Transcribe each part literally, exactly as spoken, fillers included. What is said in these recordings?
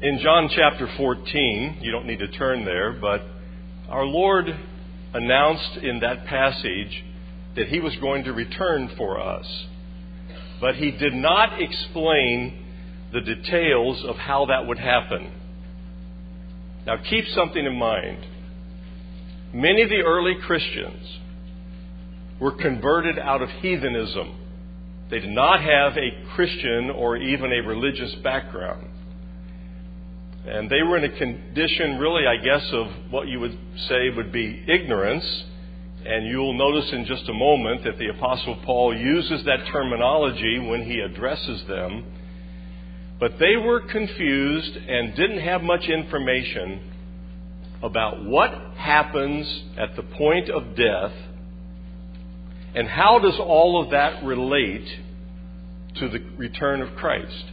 In John chapter fourteen, you don't need to turn there, but our Lord announced in that passage that He was going to return for us. But He did not explain the details of how that would happen. Now keep something in mind. Many of the early Christians were converted out of heathenism. They did not have a Christian or even a religious background. And they were in a condition, really, I guess, of what you would say would be ignorance. And you'll notice in just a moment that the Apostle Paul uses that terminology when he addresses them. But they were confused and didn't have much information about what happens at the point of death and how does all of that relate to the return of Christ.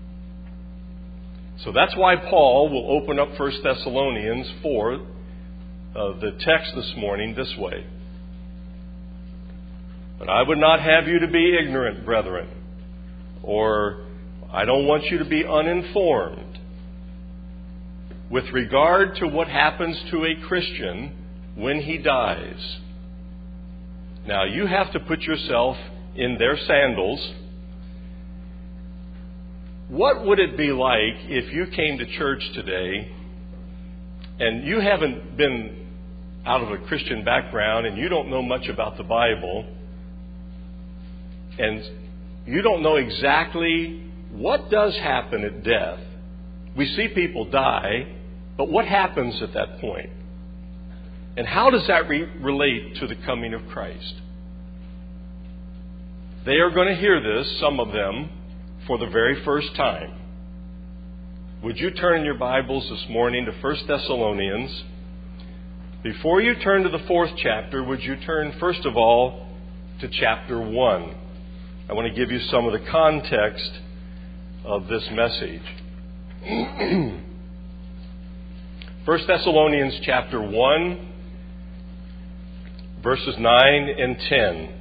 So that's why Paul will open up First Thessalonians four, uh, the text this morning, this way. But I would not have you to be ignorant, brethren, or I don't want you to be uninformed with regard to what happens to a Christian when he dies. Now, you have to put yourself in their sandals. What would it be like if you came to church today and you haven't been out of a Christian background and you don't know much about the Bible and you don't know exactly what does happen at death? We see people die, but what happens at that point? And how does that re- relate to the coming of Christ? They are going to hear this, some of them, for the very first time. Would you turn your Bibles this morning to First Thessalonians? Before you turn to the fourth chapter, would you turn first of all to chapter one? I want to give you some of the context of this message. First Thessalonians chapter one, verses nine and ten.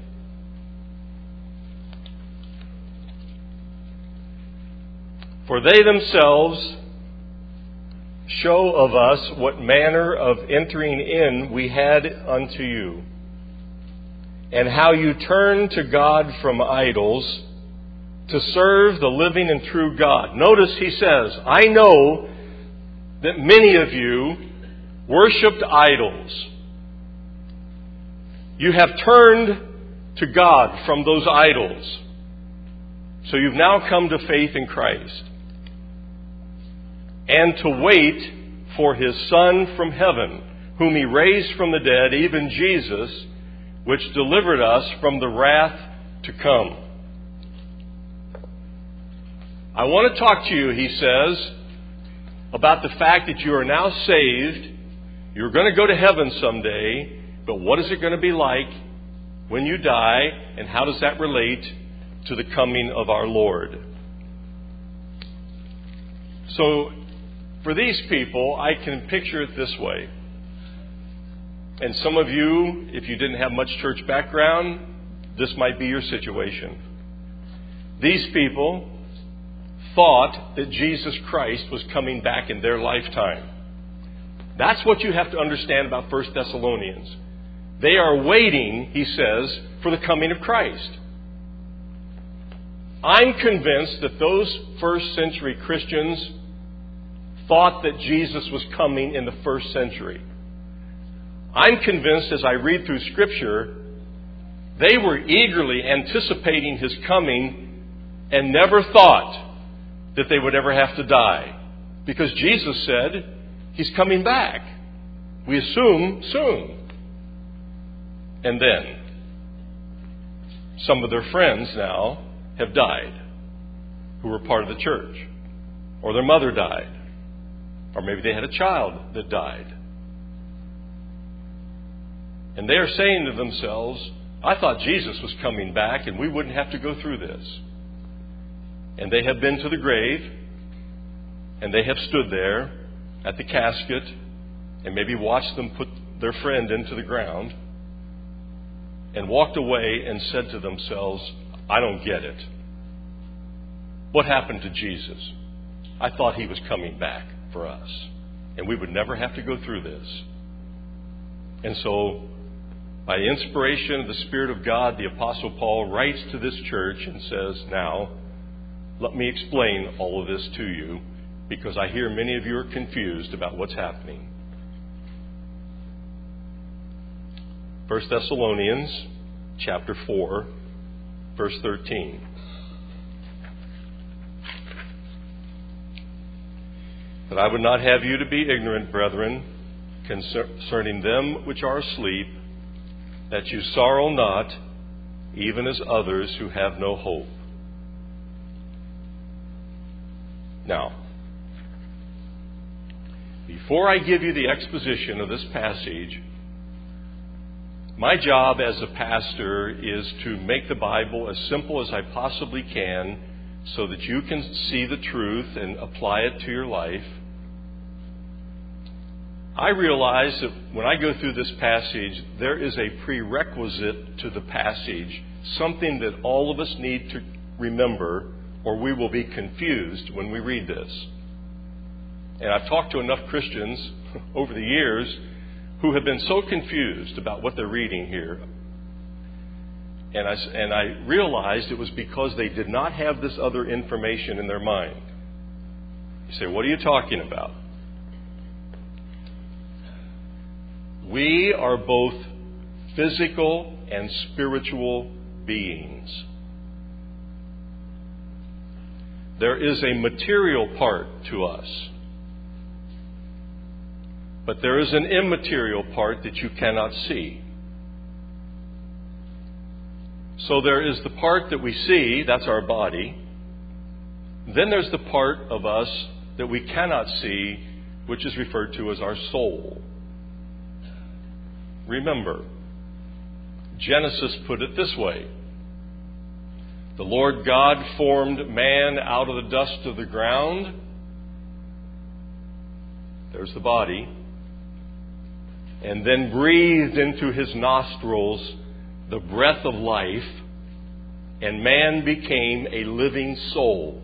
For they themselves show of us what manner of entering in we had unto you, and how you turned to God from idols to serve the living and true God. Notice he says, I know that many of you worshipped idols. You have turned to God from those idols. So you've now come to faith in Christ. And to wait for His Son from heaven, whom He raised from the dead, even Jesus, which delivered us from the wrath to come. I want to talk to you, he says, about the fact that you are now saved. You're going to go to heaven someday, but what is it going to be like when you die, and how does that relate to the coming of our Lord? So, for these people, I can picture it this way. And some of you, if you didn't have much church background, this might be your situation. These people thought that Jesus Christ was coming back in their lifetime. That's what you have to understand about First Thessalonians. They are waiting, he says, for the coming of Christ. I'm convinced that those first century Christians thought that Jesus was coming in the first century. I'm convinced as I read through Scripture, they were eagerly anticipating His coming and never thought that they would ever have to die. Because Jesus said He's coming back. We assume soon. And then, some of their friends now have died who were part of the church. Or their mother died. Or maybe they had a child that died. And they are saying to themselves, I thought Jesus was coming back and we wouldn't have to go through this. And they have been to the grave, and they have stood there at the casket and maybe watched them put their friend into the ground and walked away and said to themselves, I don't get it. What happened to Jesus? I thought he was coming back for us, and we would never have to go through this. And so, by the inspiration of the Spirit of God, the Apostle Paul writes to this church and says, now, let me explain all of this to you, because I hear many of you are confused about what's happening. First Thessalonians chapter four, verse thirteen. But I would not have you to be ignorant, brethren, concerning them which are asleep, that you sorrow not, even as others who have no hope. Now, before I give you the exposition of this passage, my job as a pastor is to make the Bible as simple as I possibly can so that you can see the truth and apply it to your life. I realize that when I go through this passage, there is a prerequisite to the passage, something that all of us need to remember, or we will be confused when we read this. And I've talked to enough Christians over the years who have been so confused about what they're reading here. And I, and I realized it was because they did not have this other information in their mind. You say, what are you talking about? We are both physical and spiritual beings. There is a material part to us. But there is an immaterial part that you cannot see. So there is the part that we see, that's our body. Then there's the part of us that we cannot see, which is referred to as our soul. Remember, Genesis put it this way. The Lord God formed man out of the dust of the ground. There's the body. And then breathed into his nostrils the breath of life, and man became a living soul.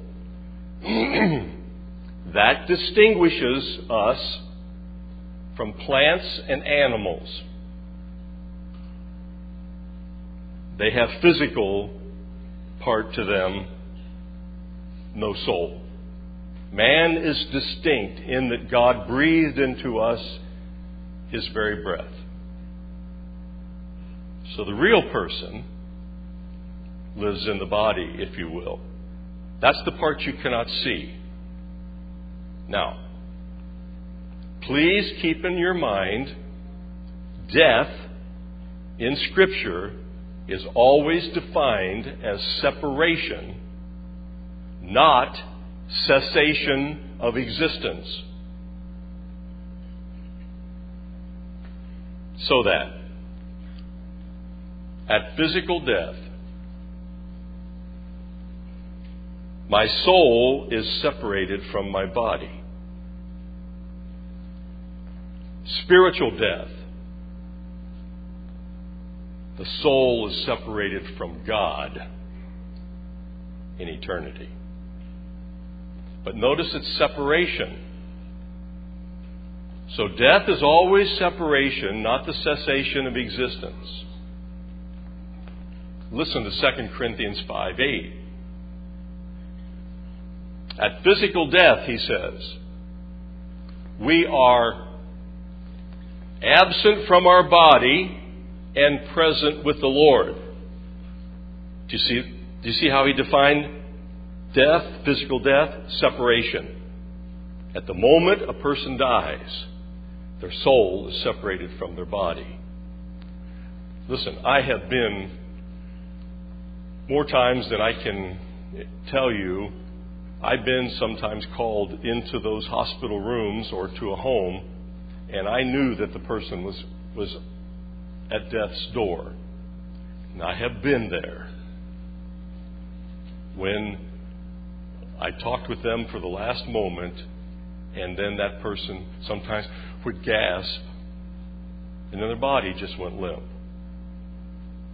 That distinguishes us from plants and animals. They have physical part to them, no soul. Man is distinct in that God breathed into us His very breath. So the real person lives in the body, if you will. That's the part you cannot see. Now, please keep in your mind, death in Scripture is always defined as separation, not cessation of existence. So that at physical death, my soul is separated from my body. Spiritual death, the soul is separated from God in eternity. But notice it's separation. So death is always separation, not the cessation of existence. Listen to Second Corinthians five eight. At physical death, he says, we are absent from our body and present with the Lord. Do you see, do you see how he defined death, physical death? Separation. At the moment a person dies, their soul is separated from their body. Listen, I have been, more times than I can tell you, I've been sometimes called into those hospital rooms or to a home, and I knew that the person was, was at death's door. And I have been there. When I talked with them for the last moment, and then that person sometimes would gasp, and then their body just went limp.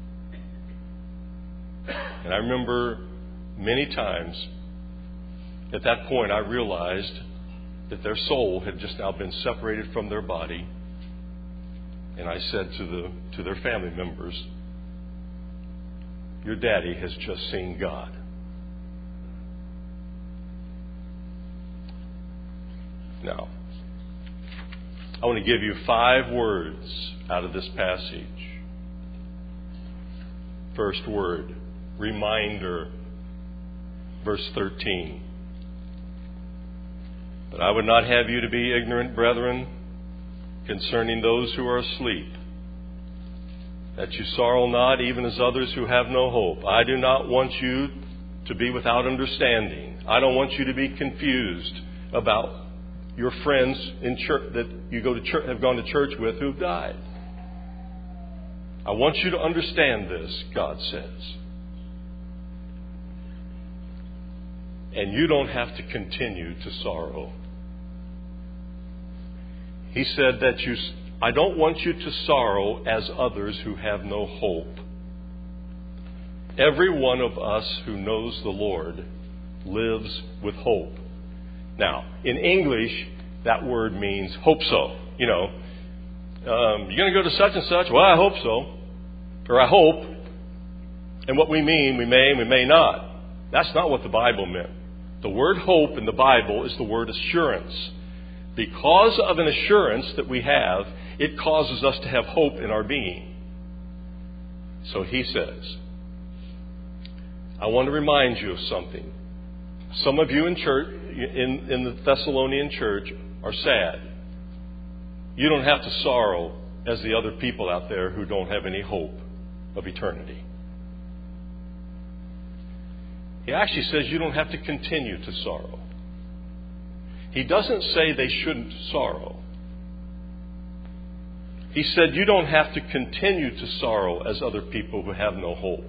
And I remember many times At that point, I realized that their soul had just now been separated from their body. And I said to the to their family members, your daddy has just seen God. Now, I want to give you five words out of this passage. First word, reminder, verse thirteen. But I would not have you to be ignorant, brethren, concerning those who are asleep, that you sorrow not, even as others who have no hope. I do not want you to be without understanding. I don't want you to be confused about your friends in church that you go to church, have gone to church with who've died. I want you to understand this, God says. And you don't have to continue to sorrow. He said that you, I don't want you to sorrow as others who have no hope. Every one of us who knows the Lord lives with hope. Now, in English, that word means hope so. You know, um, you're going to go to such and such? Well, I hope so. Or I hope. And what we mean, we may and we may not. That's not what the Bible meant. The word hope in the Bible is the word assurance. Because of an assurance that we have, it causes us to have hope in our being. So he says, I want to remind you of something. Some of you in church, in, in the Thessalonian church, are sad. You don't have to sorrow as the other people out there who don't have any hope of eternity. He actually says you don't have to continue to sorrow. He doesn't say they shouldn't sorrow. He said you don't have to continue to sorrow as other people who have no hope.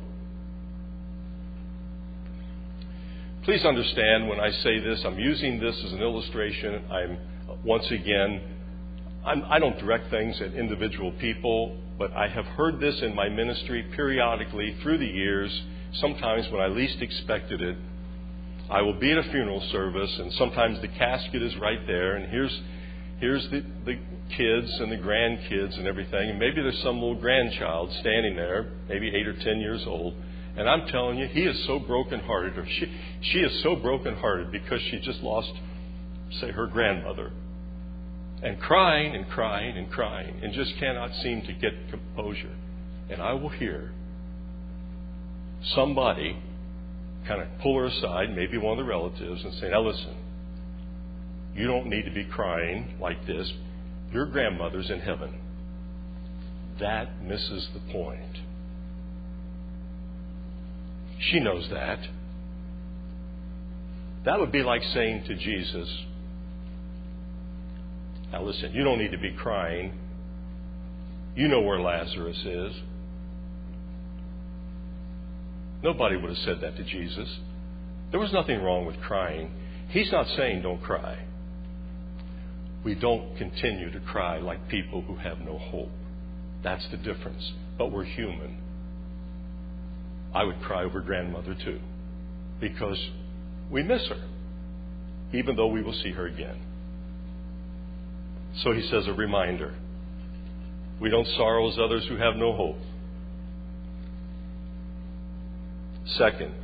Please understand when I say this, I'm using this as an illustration. I'm, once again, I'm, I don't direct things at individual people, but I have heard this in my ministry periodically through the years. Sometimes when I least expected it, I will be at a funeral service, and sometimes the casket is right there, and here's here's the, the kids and the grandkids and everything, and maybe there's some little grandchild standing there, maybe eight or ten years old, and I'm telling you, he is so brokenhearted, or she she is so brokenhearted because she just lost, say, her grandmother, and crying and crying and crying, and just cannot seem to get composure. And I will hear somebody kind of pull her aside, maybe one of the relatives, and say, now listen, you don't need to be crying like this. Your grandmother's in heaven. That misses the point. She knows that. That would be like saying to Jesus, now listen, you don't need to be crying. You know where Lazarus is. Nobody would have said that to Jesus. There was nothing wrong with crying. He's not saying don't cry. We don't continue to cry like people who have no hope. That's the difference. But we're human. I would cry over grandmother too, because we miss her, even though we will see her again. So he says a reminder. We don't sorrow as others who have no hope. Second,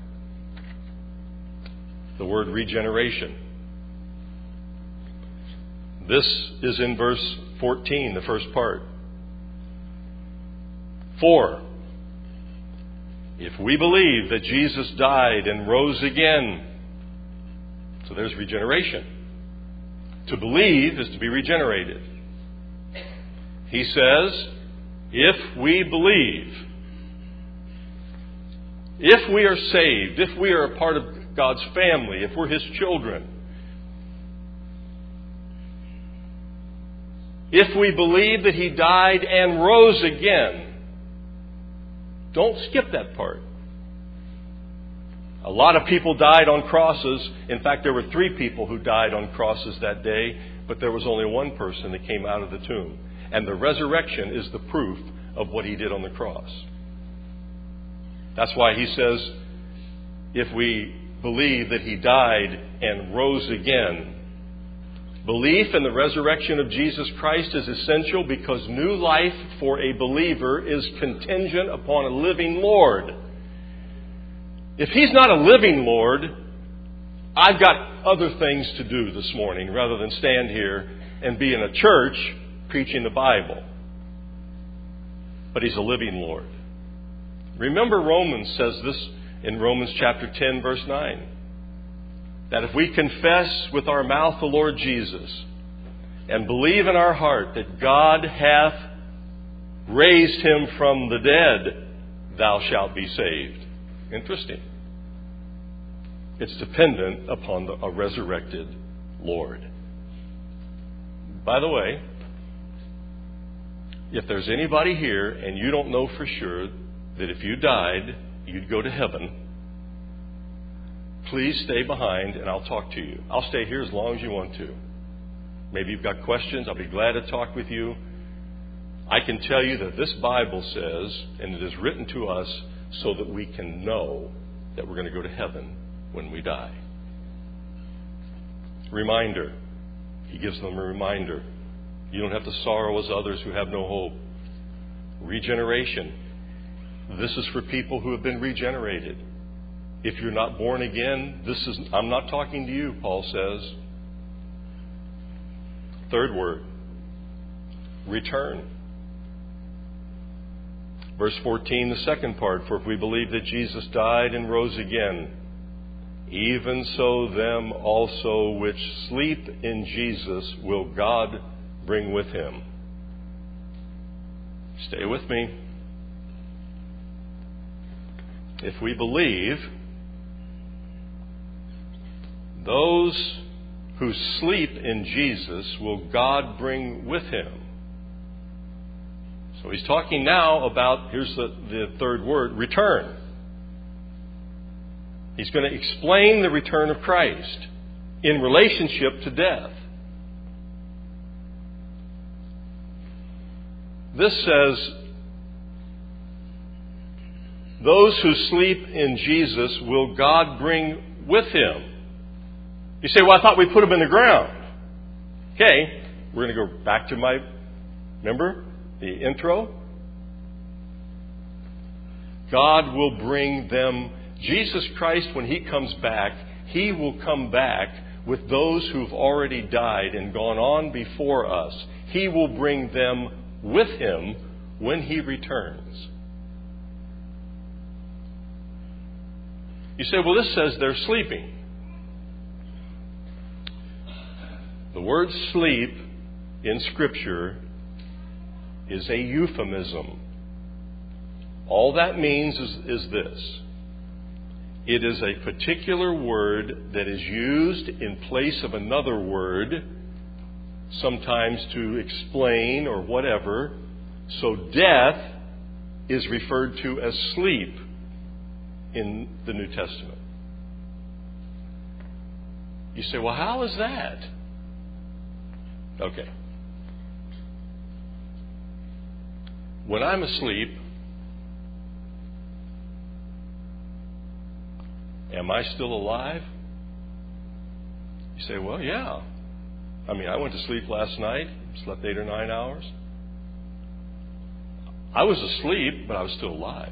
the word regeneration. This is in verse fourteen, the first part. For if we believe that Jesus died and rose again, so there's regeneration. To believe is to be regenerated. He says, if we believe, if we are saved, if we are a part of God's family, if we're His children, if we believe that He died and rose again, don't skip that part. A lot of people died on crosses. In fact, there were three people who died on crosses that day, but there was only one person that came out of the tomb. And the resurrection is the proof of what He did on the cross. That's why He says, if we believe that He died and rose again. Belief in the resurrection of Jesus Christ is essential because new life for a believer is contingent upon a living Lord. If He's not a living Lord, I've got other things to do this morning rather than stand here and be in a church preaching the Bible. But He's a living Lord. Remember, Romans says this in Romans chapter ten, verse nine. That if we confess with our mouth the Lord Jesus and believe in our heart that God hath raised Him from the dead, thou shalt be saved. Interesting. It's dependent upon the, a resurrected Lord. By the way, if there's anybody here and you don't know for sure that if you died, you'd go to heaven, please stay behind and I'll talk to you. I'll stay here as long as you want to. Maybe you've got questions. I'll be glad to talk with you. I can tell you that this Bible says, and it is written to us so that we can know that we're going to go to heaven when we die. Reminder. He gives them a reminder. You don't have to sorrow as others who have no hope. Regeneration. This is for people who have been regenerated. If you're not born again, this is, I'm not talking to you, Paul says. Third word, return. Verse fourteen, the second part, for if we believe that Jesus died and rose again, even so them also which sleep in Jesus will God bring with Him. Stay with me. If we believe, those who sleep in Jesus will God bring with Him. So he's talking now about, here's the, the third word, return. He's going to explain the return of Christ in relationship to death. This says, those who sleep in Jesus will God bring with Him. You say, well, I thought we put them in the ground. Okay, we're going to go back to my, remember, the intro? God will bring them, Jesus Christ, when He comes back, He will come back with those who've already died and gone on before us. He will bring them with Him when He returns. You say, well, this says they're sleeping. The word sleep in Scripture is a euphemism. All that means is, is this. It is a particular word that is used in place of another word, sometimes to explain or whatever. So death is referred to as sleep in the New Testament. You say, well, how is that? Okay. When I'm asleep, am I still alive? You say, well, yeah. I mean, I went to sleep last night, slept eight or nine hours. I was asleep, but I was still alive.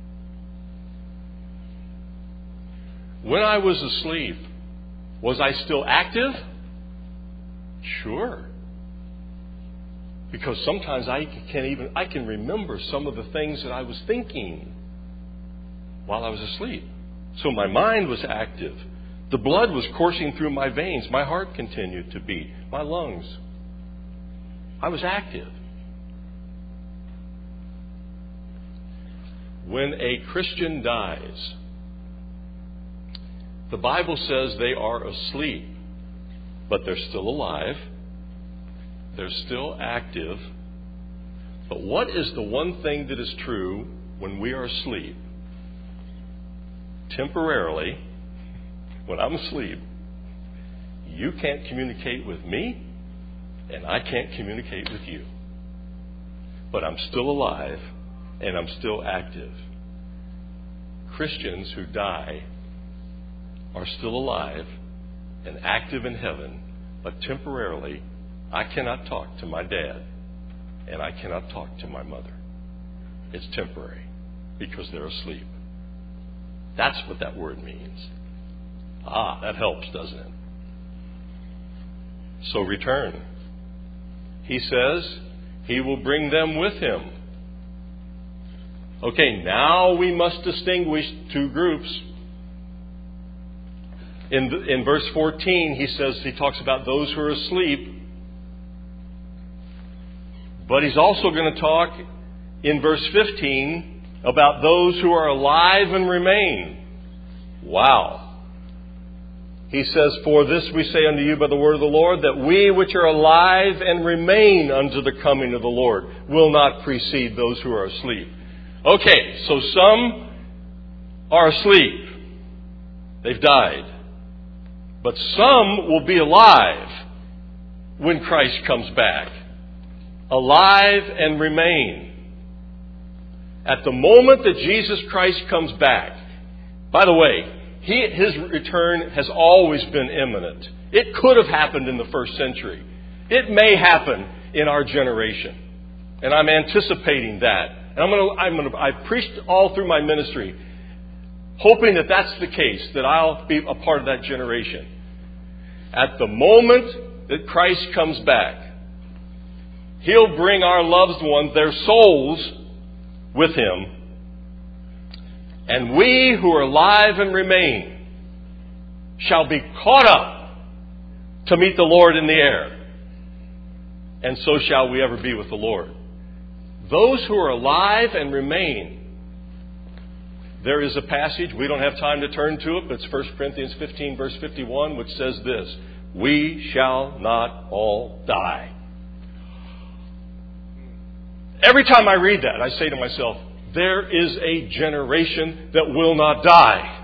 When I was asleep, was I still active? Sure. Because sometimes I can even I can remember some of the things that I was thinking while I was asleep. So my mind was active. The blood was coursing through my veins. My heart continued to beat. My lungs. I was active. When a Christian dies, the Bible says they are asleep, but they're still alive. They're still active. But what is the one thing that is true when we are asleep? Temporarily, when I'm asleep, you can't communicate with me, and I can't communicate with you. But I'm still alive, and I'm still active. Christians who die are still alive and active in heaven, but temporarily I cannot talk to my dad and I cannot talk to my mother. It's temporary because they're asleep. That's what that word means. Ah, that helps, doesn't it? So return. He says he will bring them with him. Okay, now we must distinguish two groups. In, in verse fourteen, he says, he talks about those who are asleep. But he's also going to talk in verse fifteen about those who are alive and remain. Wow. He says, for this we say unto you by the word of the Lord, that we which are alive and remain unto the coming of the Lord will not precede those who are asleep. Okay, so some are asleep. They've died. But some will be alive when Christ comes back. Alive and remain. At the moment that Jesus Christ comes back, by the way, he, his return has always been imminent. It could have happened in the first century. It may happen in our generation. And I'm anticipating that. And I'm going to, I'm going to, I preached all through my ministry, hoping that that's the case, that I'll be a part of that generation. At the moment that Christ comes back, He'll bring our loved ones, their souls, with Him. And we who are alive and remain shall be caught up to meet the Lord in the air. And so shall we ever be with the Lord. Those who are alive and remain. There is a passage, we don't have time to turn to it, but it's First Corinthians fifteen, verse fifty-one, which says this: we shall not all die. Every time I read that, I say to myself, there is a generation that will not die.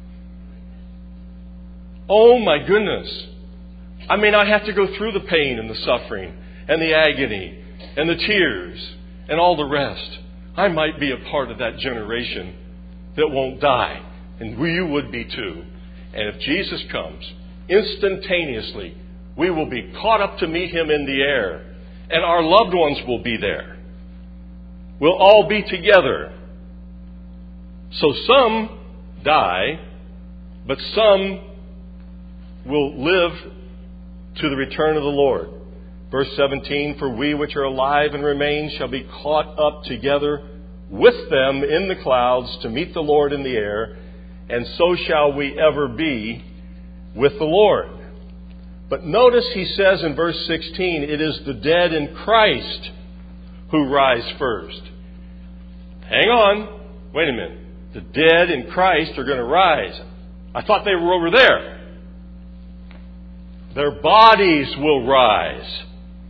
Oh my goodness. I may not have to go through the pain and the suffering and the agony and the tears and all the rest. I might be a part of that generation that won't die. And you would be too. And if Jesus comes, instantaneously, we will be caught up to meet Him in the air. And our loved ones will be there. We'll all be together. So some die, but some will live to the return of the Lord. Verse seventeen, for we which are alive and remain shall be caught up together with them in the clouds to meet the Lord in the air, and so shall we ever be with the Lord. But notice he says in verse sixteen, it is the dead in Christ who rise first. Hang on. Wait a minute. The dead in Christ are going to rise. I thought they were over there. Their bodies will rise.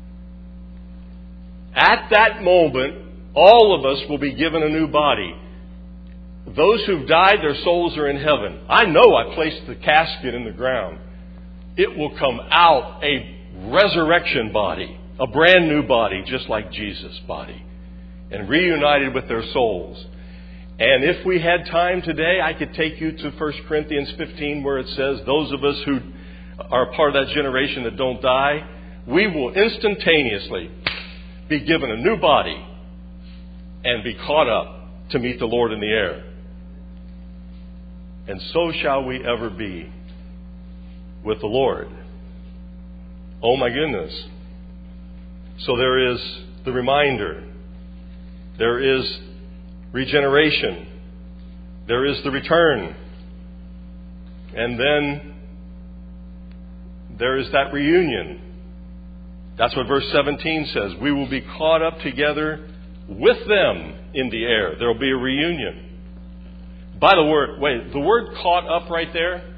At that moment, all of us will be given a new body. Those who've died, their souls are in heaven. I know I placed the casket in the ground. It will come out a resurrection body, a brand new body, just like Jesus' body, and reunited with their souls. And if we had time today, I could take you to First Corinthians fifteen, where it says, those of us who are part of that generation that don't die, we will instantaneously be given a new body and be caught up to meet the Lord in the air. And so shall we ever be with the Lord. Oh my goodness. So there is the reminder. There is regeneration. There is the return. And then there is that reunion. That's what verse seventeen says. We will be caught up together with them in the air. There will be a reunion. By the word, wait, the word caught up right there,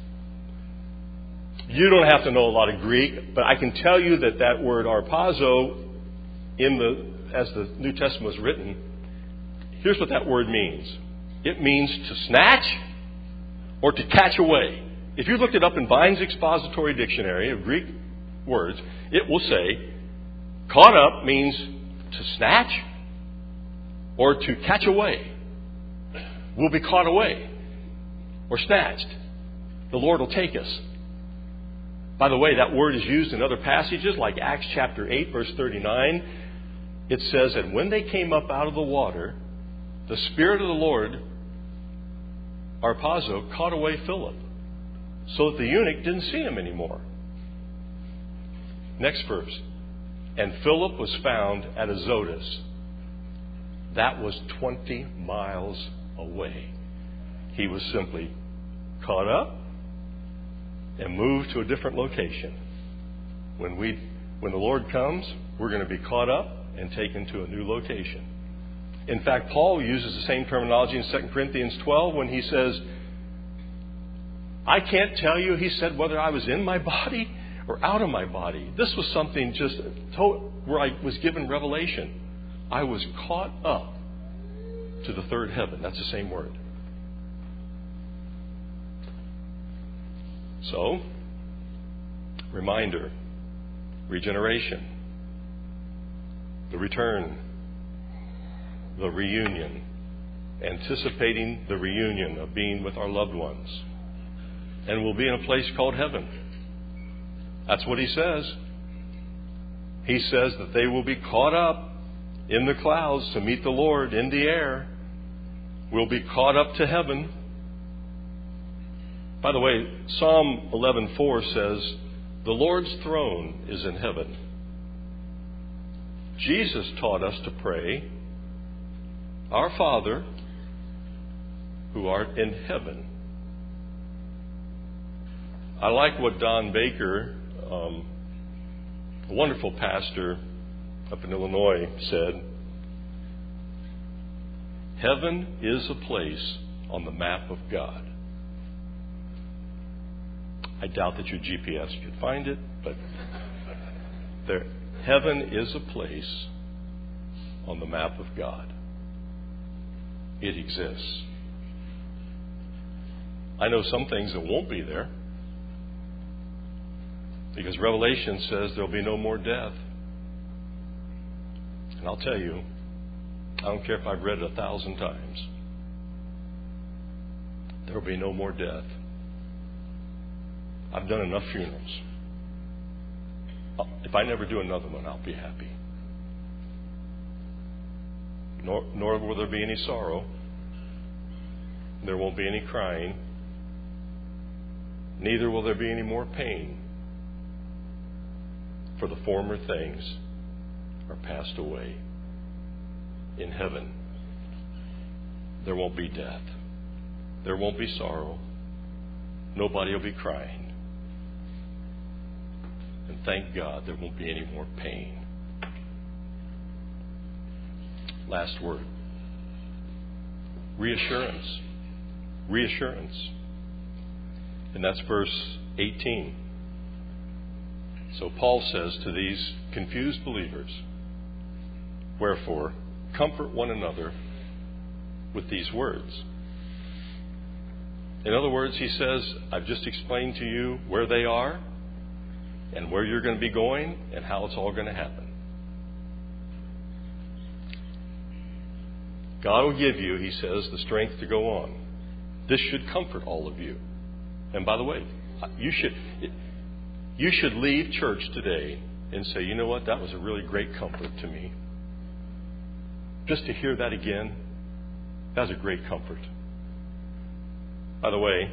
you don't have to know a lot of Greek, but I can tell you that that word arpazo, in the, as the New Testament was written, here's what that word means. It means to snatch or to catch away. If you looked it up in Vine's Expository Dictionary of Greek words, it will say, caught up means to snatch or to catch away. We'll be caught away or snatched. the Lord will take us. By the way, that word is used in other passages like Acts chapter eight, verse thirty-nine. It says, and when they came up out of the water, the Spirit of the Lord, Arpazo, caught away Philip, so that the eunuch didn't see him anymore. Next verse. And Philip was found at Azotus. That was twenty miles away. He was simply caught up and moved to a different location. When we, when the Lord comes, we're going to be caught up and taken to a new location. In fact, Paul uses the same terminology in Second Corinthians twelve when he says, I can't tell you, he said, whether I was in my body or out of my body. This was something just to- where I was given revelation. I was caught up to the third heaven. That's the same word. So, reminder, regeneration, the return, the reunion, anticipating the reunion of being with our loved ones. And we'll be in a place called heaven. That's what he says. He says that they will be caught up in the clouds to meet the Lord in the air. We'll be caught up to heaven. By the way, Psalm eleven four says, the Lord's throne is in heaven. Jesus taught us to pray, Our Father, who art in heaven. I like what Don Baker, um, a wonderful pastor up in Illinois, said. Heaven is a place on the map of God. I doubt that your G P S could find it, but there, heaven is a place on the map of God. It exists. I know some things that won't be there, because Revelation says there'll be no more death. And I'll tell you, I don't care if I've read it a thousand times, there will be no more death. I've done enough funerals. If I never do another one, I'll be happy. Nor, nor will there be any sorrow. There won't be any crying. Neither will there be any more pain. For the former things are passed away. In heaven, there won't be death. There won't be sorrow. Nobody will be crying. And thank God there won't be any more pain. Last word. Reassurance. Reassurance. And that's verse eighteen. So Paul says to these confused believers, wherefore, comfort one another with these words. In other words, he says, I've just explained to you where they are and where you're going to be going and how it's all going to happen. God will give you, he says, the strength to go on. This should comfort all of you. And by the way, you should you should leave church today and say, you know what, that was a really great comfort to me. Just to hear that again, that was a great comfort. By the way,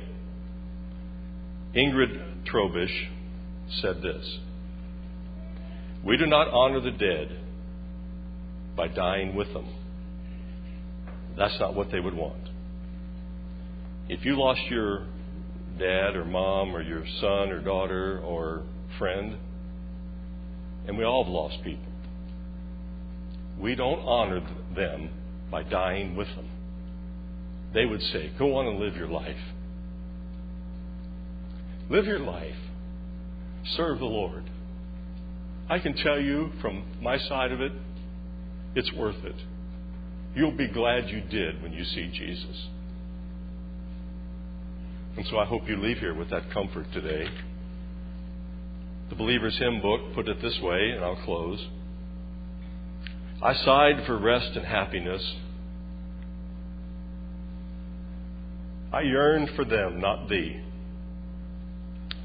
Ingrid Trobish said this: we do not honor the dead by dying with them. That's not what they would want. If you lost your dad or mom or your son or daughter or friend, and we all have lost people, we don't honor them by dying with them. They would say, go on and live your life. Live your life. Serve the Lord. I can tell you from my side of it, it's worth it. You'll be glad you did when you see Jesus. And so I hope you leave here with that comfort today. The Believer's Hymn Book put it this way, and I'll close. I sighed for rest and happiness. I yearned for them, not thee.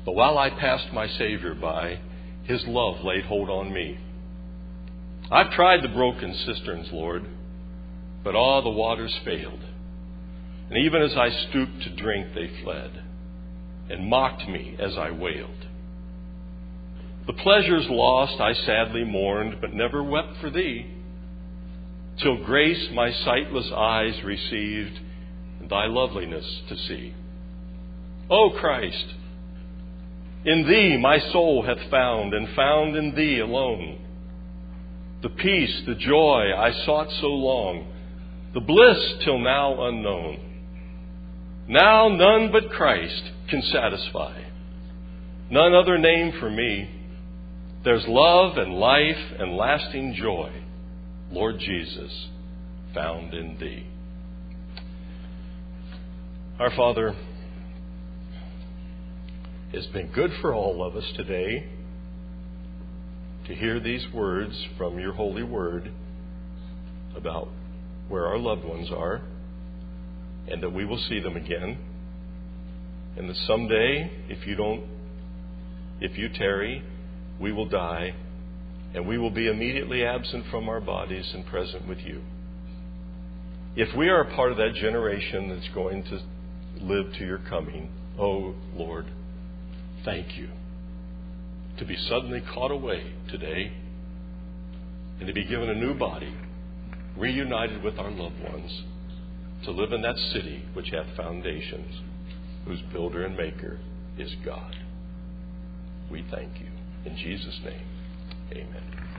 But while I passed my Savior by, His love laid hold on me. I've tried the broken cisterns, Lord, but all the waters failed. And even as I stooped to drink, they fled and mocked me as I wailed. The pleasures lost I sadly mourned, but never wept for Thee, till grace my sightless eyes received, and Thy loveliness to see. O Christ, in Thee my soul hath found, and found in Thee alone, the peace, the joy I sought so long, the bliss till now unknown. Now none but Christ can satisfy, none other name for me. There's love and life and lasting joy, Lord Jesus, found in Thee. Our Father, it's been good for all of us today to hear these words from Your holy word about where our loved ones are, and that we will see them again, and that someday, if you don't, if you tarry, we will die, and we will be immediately absent from our bodies and present with You. If we are a part of that generation that's going to live to Your coming, oh Lord, thank You to be suddenly caught away today and to be given a new body, reunited with our loved ones, to live in that city which hath foundations, whose builder and maker is God. We thank You. In Jesus' name, amen.